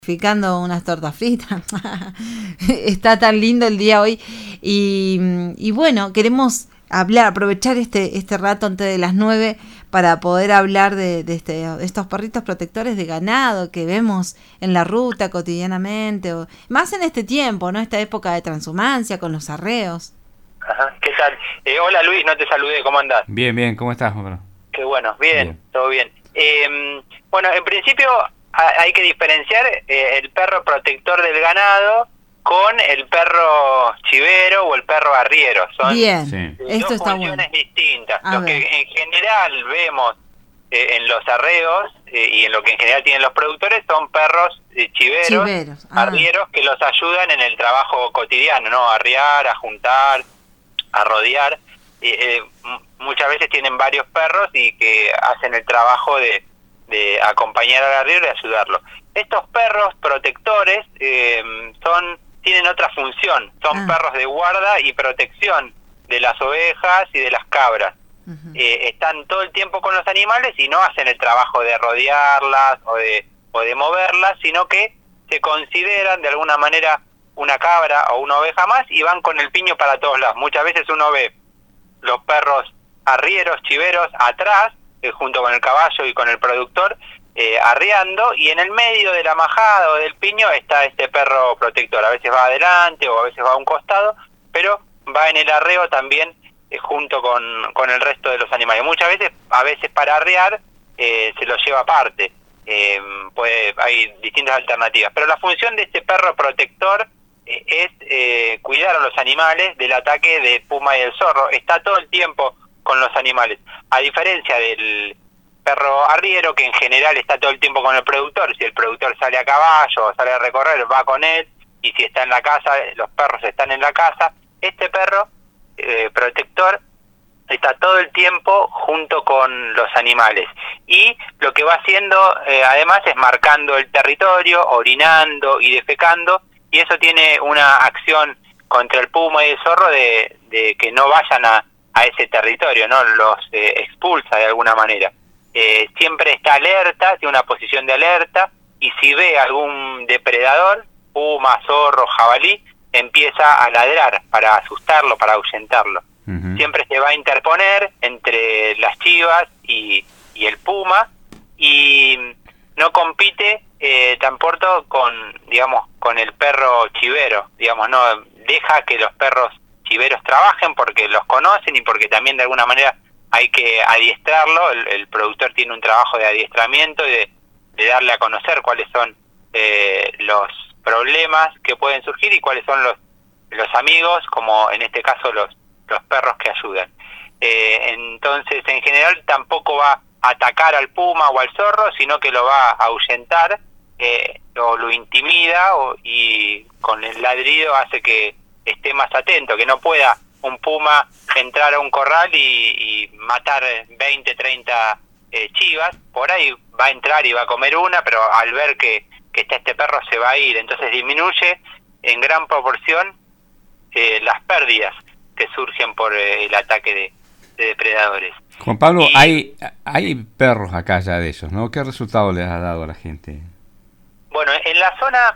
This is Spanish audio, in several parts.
Picando unas tortas fritas. Está tan lindo el día hoy. Y bueno, queremos aprovechar este rato antes de las 9 para poder hablar de estos perritos protectores de ganado que vemos en la ruta cotidianamente, más en este tiempo, ¿no? Esta época de transhumancia con los arreos. Ajá, ¿qué tal? Hola Luis, no te saludé, ¿cómo andás? Bien, bien, ¿cómo estás, Juan? Qué bueno, bien, todo bien. Bueno, en principio hay que diferenciar el perro protector del ganado con el perro chivero o el perro arriero. Son esto dos está funciones bueno. distintas. Lo que en general vemos en los arreos y en lo que en general tienen los productores son perros chiveros, arrieros, que los ayudan en el trabajo cotidiano, ¿no? A arriar, a juntar, a rodear. Muchas veces tienen varios perros y que hacen el trabajo de acompañar al arriero y ayudarlo. Estos perros protectores tienen otra función, son perros de guarda y protección de las ovejas y de las cabras. Están todo el tiempo con los animales y no hacen el trabajo de rodearlas o de moverlas, sino que se consideran de alguna manera una cabra o una oveja más y van con el piño para todos lados. Muchas veces uno ve los perros arrieros, chiveros, atrás, junto con el caballo y con el productor, arriando, y en el medio de la majada o del piño está este perro protector. A veces va adelante o a veces va a un costado, pero va en el arreo también junto con el resto de los animales. Muchas veces, a veces para arrear, se lo lleva aparte. Hay distintas alternativas, pero la función de este perro protector es cuidar a los animales del ataque del puma y del zorro. Está todo el tiempo con los animales, a diferencia del perro arriero, que en general está todo el tiempo con el productor. Si el productor sale a caballo o sale a recorrer, va con él, y si está en la casa, los perros están en la casa. Este perro protector está todo el tiempo junto con los animales, y lo que va haciendo además es marcando el territorio, orinando y defecando, y eso tiene una acción contra el puma y el zorro de que no vayan a ese territorio, ¿no? Los expulsa de alguna manera. Siempre está alerta, tiene una posición de alerta, y si ve algún depredador, puma, zorro, jabalí, empieza a ladrar para asustarlo, para ahuyentarlo. Siempre se va a interponer entre las chivas y el puma, y no compite tampoco con el perro chivero, no deja que los perros chiveros trabajen porque los conocen y porque también de alguna manera hay que adiestrarlo. El productor tiene un trabajo de adiestramiento y de darle a conocer cuáles son los problemas que pueden surgir y cuáles son los amigos, como en este caso los perros que ayudan. Entonces, en general tampoco va a atacar al puma o al zorro, sino que lo va a ahuyentar o lo intimida, y con el ladrido hace que esté más atento, que no pueda un puma entrar a un corral y matar 20, 30 chivas. Por ahí va a entrar y va a comer una, pero al ver que está este perro se va a ir. Entonces disminuye en gran proporción las pérdidas que surgen por el ataque de depredadores. Juan Pablo, hay perros acá ya de esos, ¿no? ¿Qué resultado les ha dado a la gente? Bueno, en la zona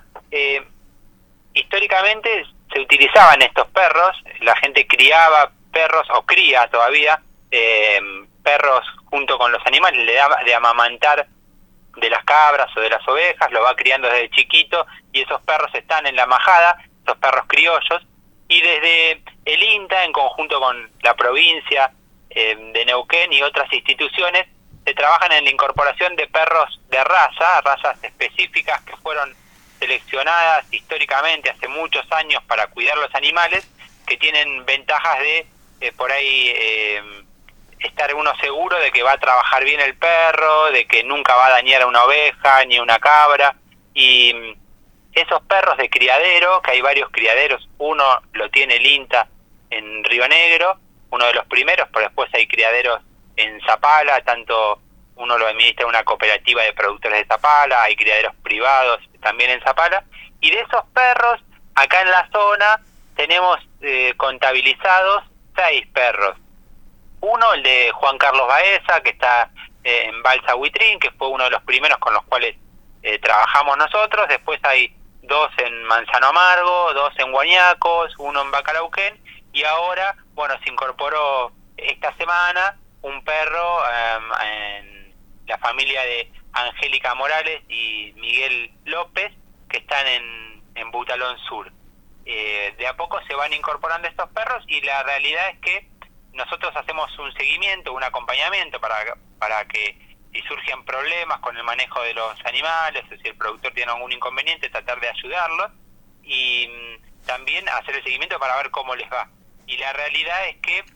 históricamente se utilizaban estos perros, la gente criaba perros, o cría todavía perros junto con los animales, le da de amamantar de las cabras o de las ovejas, lo va criando desde chiquito, y esos perros están en la majada, esos perros criollos, y desde el INTA, en conjunto con la provincia de Neuquén y otras instituciones, se trabajan en la incorporación de perros de razas específicas que fueron seleccionadas históricamente hace muchos años para cuidar los animales, que tienen ventajas de por ahí estar uno seguro de que va a trabajar bien el perro, de que nunca va a dañar a una oveja ni una cabra. Y esos perros de criadero, que hay varios criaderos, uno lo tiene el INTA en Río Negro, uno de los primeros, pero después hay criaderos en Zapala, tanto uno lo administra una cooperativa de productores de Zapala, hay criaderos privados también en Zapala, y de esos perros, acá en la zona, tenemos contabilizados 6 perros. Uno, el de Juan Carlos Baeza, que está en Balsa Huitrín, que fue uno de los primeros con los cuales trabajamos nosotros. Después hay 2 en Manzano Amargo, 2 en Guañacos, 1 en Bacalauquén, y ahora, bueno, se incorporó esta semana un perro en la familia de Angélica Morales y Miguel López, que están en Butalón Sur. De a poco se van incorporando estos perros, y la realidad es que nosotros hacemos un seguimiento, un acompañamiento para que si surgen problemas con el manejo de los animales, o si el productor tiene algún inconveniente, tratar de ayudarlos, y también hacer el seguimiento para ver cómo les va. Y la realidad es que,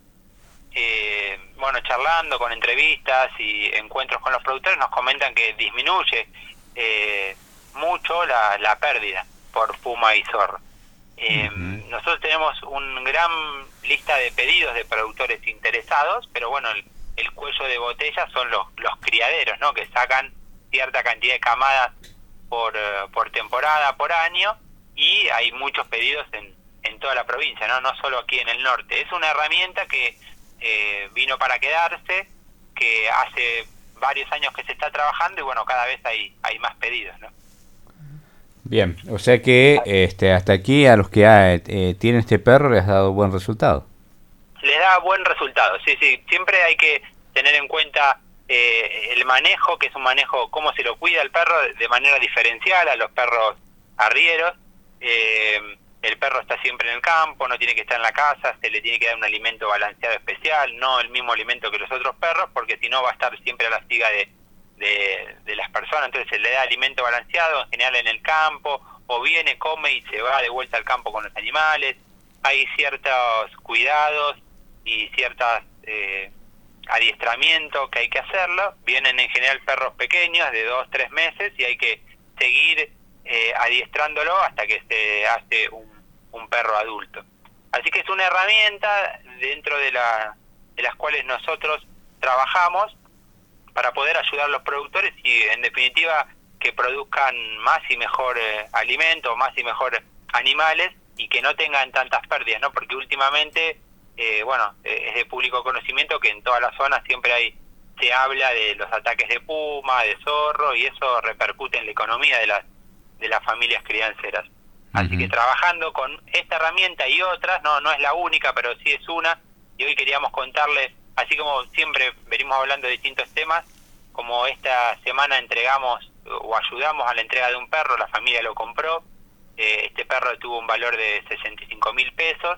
bueno, charlando con entrevistas y encuentros con los productores, nos comentan que disminuye mucho la pérdida por puma y zorro. Nosotros tenemos una gran lista de pedidos de productores interesados, pero bueno, el cuello de botella son los criaderos, ¿no? Que sacan cierta cantidad de camadas por temporada, por año, y hay muchos pedidos en toda la provincia, no solo aquí en el norte. Es una herramienta que vino para quedarse, que hace varios años que se está trabajando, y bueno, cada vez hay más pedidos, ¿no? Bien, o sea que hasta aquí a los que tienen este perro les ha dado buen resultado. Les da buen resultado, sí. Siempre hay que tener en cuenta el manejo, que es un manejo, cómo se lo cuida el perro de manera diferencial a los perros arrieros. El perro está siempre en el campo, no tiene que estar en la casa, se le tiene que dar un alimento balanceado especial, no el mismo alimento que los otros perros, porque si no va a estar siempre a la siga de las personas. Entonces se le da alimento balanceado, en general en el campo, o viene, come y se va de vuelta al campo con los animales. Hay ciertos cuidados y ciertos adiestramientos que hay que hacerlo. Vienen en general perros pequeños de 2-3 meses, y hay que seguir adiestrándolo hasta que se hace un perro adulto. Así que es una herramienta dentro de las cuales nosotros trabajamos para poder ayudar a los productores y, en definitiva, que produzcan más y mejor alimento, más y mejor animales, y que no tengan tantas pérdidas, ¿no? Porque últimamente, es de público conocimiento que en todas las zonas siempre se habla de los ataques de puma, de zorro, y eso repercute en la economía de las familias crianceras. Así que trabajando con esta herramienta y otras, no es la única, pero sí es una, y hoy queríamos contarles, así como siempre venimos hablando de distintos temas, como esta semana entregamos o ayudamos a la entrega de un perro, la familia lo compró, este perro tuvo un valor de 65.000 pesos,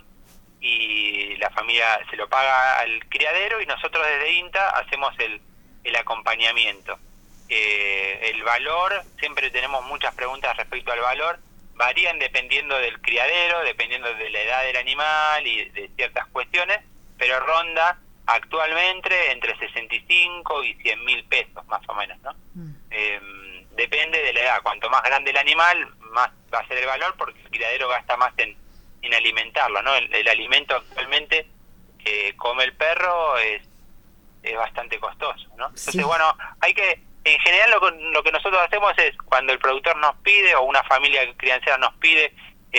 y la familia se lo paga al criadero, y nosotros desde INTA hacemos el acompañamiento. El valor, siempre tenemos muchas preguntas respecto al valor, varían dependiendo del criadero, dependiendo de la edad del animal y de ciertas cuestiones, pero ronda actualmente entre 65 y 100.000 pesos más o menos, ¿no? Depende de la edad. Cuanto más grande el animal, más va a ser el valor, porque el criadero gasta más en alimentarlo, ¿no? El alimento actualmente que come el perro es bastante costoso, ¿no? Entonces, Sí. bueno, hay que, en general lo que nosotros hacemos es, cuando el productor nos pide, o una familia criancera nos pide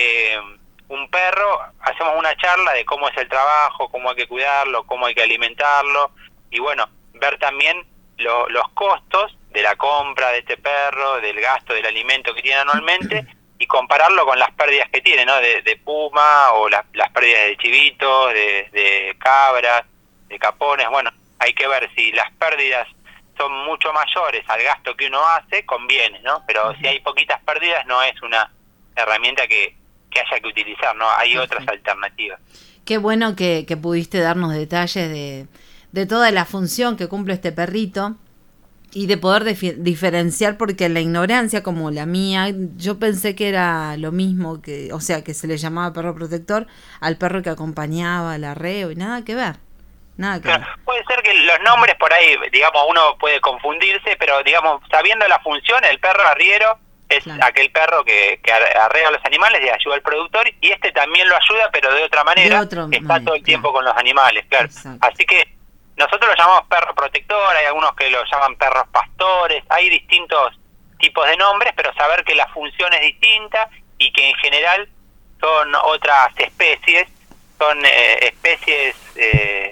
un perro, hacemos una charla de cómo es el trabajo, cómo hay que cuidarlo, cómo hay que alimentarlo, y bueno, ver también los costos de la compra de este perro, del gasto del alimento que tiene anualmente, y compararlo con las pérdidas que tiene, ¿no? De puma, o las pérdidas de chivitos, de cabras, de capones. Bueno, hay que ver si las pérdidas son mucho mayores al gasto que uno hace, conviene, ¿no? Pero si hay poquitas pérdidas, no es una herramienta que haya que utilizar, ¿no? Hay otras alternativas. Qué bueno que pudiste darnos detalles de toda la función que cumple este perrito, y de poder diferenciar, porque en la ignorancia como la mía, yo pensé que era lo mismo, que se le llamaba perro protector al perro que acompañaba al arreo, y nada que ver. Claro, puede ser que los nombres por ahí, digamos, uno puede confundirse, pero digamos, sabiendo la función, el perro arriero es aquel perro que arrea a los animales y ayuda al productor, y este también lo ayuda, pero de otra manera, está todo el tiempo con los animales, claro. Exacto. Así que nosotros lo llamamos perro protector, hay algunos que lo llaman perros pastores, hay distintos tipos de nombres, pero saber que la función es distinta y que en general son otras especies, son especies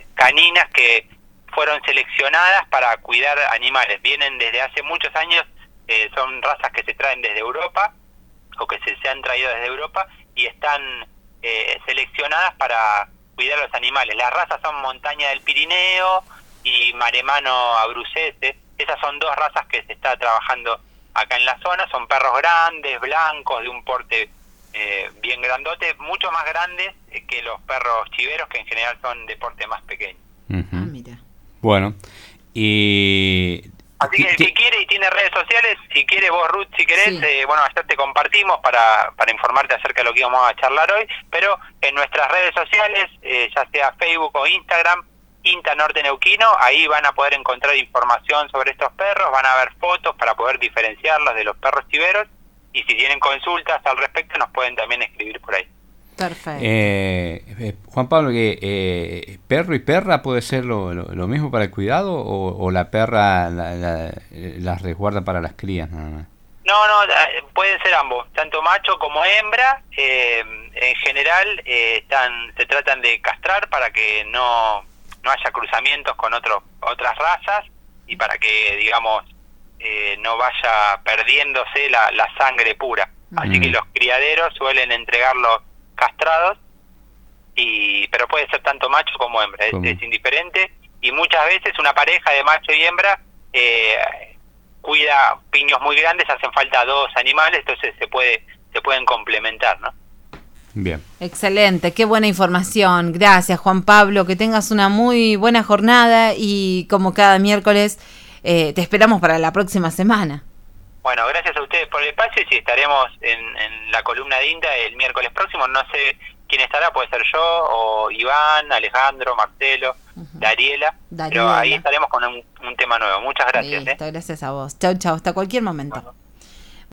caninas que fueron seleccionadas para cuidar animales. Vienen desde hace muchos años son razas que se traen desde Europa o que se han traído desde Europa y están seleccionadas para cuidar a los animales. Las razas son Montaña del Pirineo y Maremano Abrucese. Esas son dos razas que se está trabajando acá en la zona. Son perros grandes, blancos, de un porte bien grandote, mucho más grandes que los perros chiveros, que en general son de porte más pequeño. Mira. Bueno, y... Así que el que quiere y tiene redes sociales, si quiere vos, Ruth, si querés, bueno, ayer te compartimos para informarte acerca de lo que íbamos a charlar hoy, pero en nuestras redes sociales, ya sea Facebook o Instagram, INTA Norte Neuquino, ahí van a poder encontrar información sobre estos perros, van a ver fotos para poder diferenciarlos de los perros chiveros, y si tienen consultas al respecto nos pueden también escribir por ahí. Perfecto. Juan Pablo, que perro y perra puede ser lo mismo para el cuidado, o la perra las resguarda para las crías nada más? No, pueden ser ambos, tanto macho como hembra. En general se tratan de castrar para que no haya cruzamientos con otras razas y para que, digamos, no vaya perdiéndose la sangre pura. Así que los criaderos suelen entregarlos castrados, pero puede ser tanto macho como hembra, es indiferente, y muchas veces una pareja de macho y hembra cuida piños muy grandes, hacen falta dos animales, entonces se pueden complementar, ¿no? Bien. Excelente, qué buena información. Gracias, Juan Pablo, que tengas una muy buena jornada y como cada miércoles te esperamos para la próxima semana. Bueno, gracias a ustedes por el espacio y sí, estaremos en la columna de INTA el miércoles próximo. No sé quién estará, puede ser yo o Iván, Alejandro, Marcelo, Dariela, pero ahí estaremos con un tema nuevo. Muchas gracias. Listo, gracias a vos. Chau, hasta cualquier momento. Bueno.